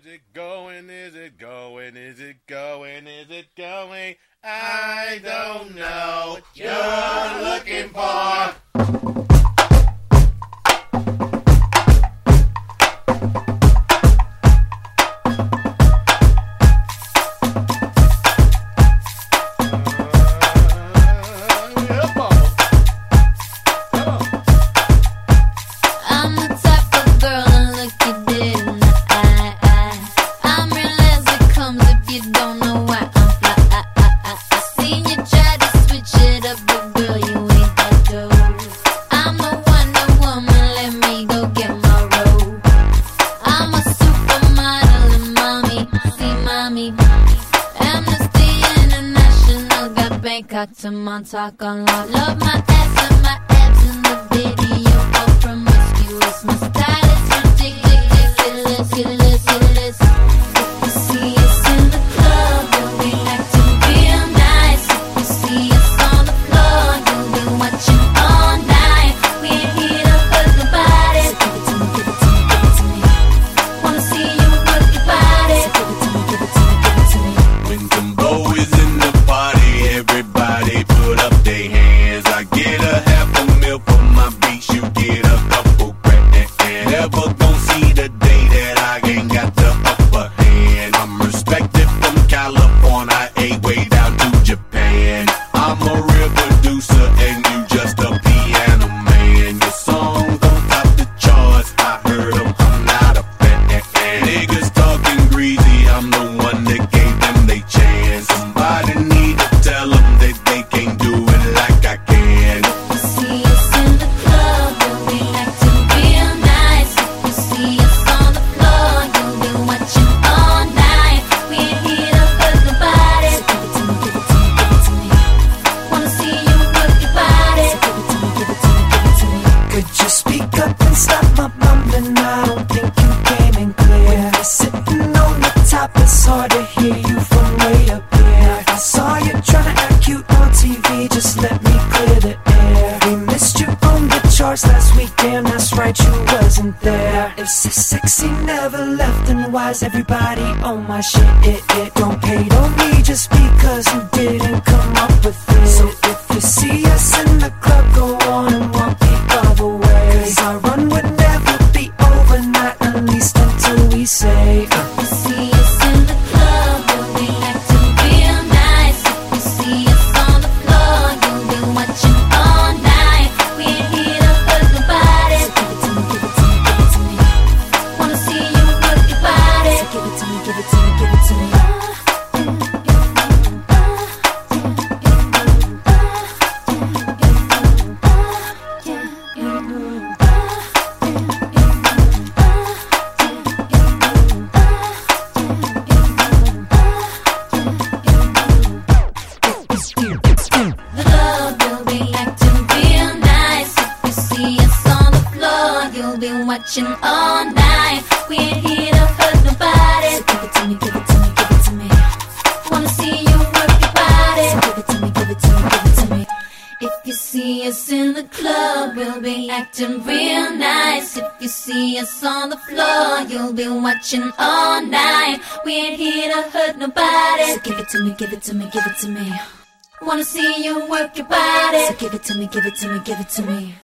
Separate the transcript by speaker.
Speaker 1: it going? Is it going? Is it going? Is it going? I don't know what you're looking for.
Speaker 2: To Montauk on love. Love my ass and my abs in the video. All promiscuous. My style is ridiculous. If you see us in the club, you'll be acting real nice. If you see us on the floor, you'll be watching all night. We ain't here to hurt nobody. So give it to me, give it to me, give it to me. Wanna see you work your body. So give it to me, give it to me, give it to me.
Speaker 3: When Jumbo is in the party, everybody put up their hands. I get a half a mil for my beats, you get a couple grand. Never gon' see the day that I ain't got the upper hand. I'm respected from California, way down to Japan. I'm a real producer and you just a piano man. Your songs don't top the charts, I heard them, I'm not a fan. Niggas talking greasy, I'm the one that gave them they chance. Somebody need to tell them that they can't do it like I can.
Speaker 2: If you see us in the club, you'll be acting real nice. If you see us on the floor, you'll be watching all night. We ain't here to hurt nobody. So give it to me, give it to me, give it to me. Wanna see you work your body. So give it to me, give it to me, give it to me.
Speaker 4: Could you speak up and stop my mumbling? I don't think you came in clear. When you're sitting on the top, it's hard to hear you from way up here. I saw you trying to act cute on TV, just let me clear the air. We missed you on the charts last week, damn that's right, you wasn't there. If so sexy never left, then why's everybody on my shit? It don't hate on me just because you didn't come up with it. So if you see us in the club, go on and walk the other way. Cause our run would never be over, not at least until we say
Speaker 2: If you see us in the club, you'll be acting real nice. If you see us on the floor, you'll be watching all night. We ain't here to hurt nobody. So give it to me, give it to me, give it to me. Wanna see you work your body. So give it to me, give it to me, give it to me. The club, you'll be acting real nice. If you see us on the floor, you'll be watching all night. We ain't here to hurt nobody. So give it to me, give it to me, give it to me. Wanna see you work your body. So give it to me, give it to me, give it to me. If you see us in the club, we'll be acting real nice. If you see us on the floor, you'll be watching all night. We ain't here to hurt nobody. So give it to me, give it to me, give it to me. Wanna see you work your body. So give it to me, give it to me, give it to me.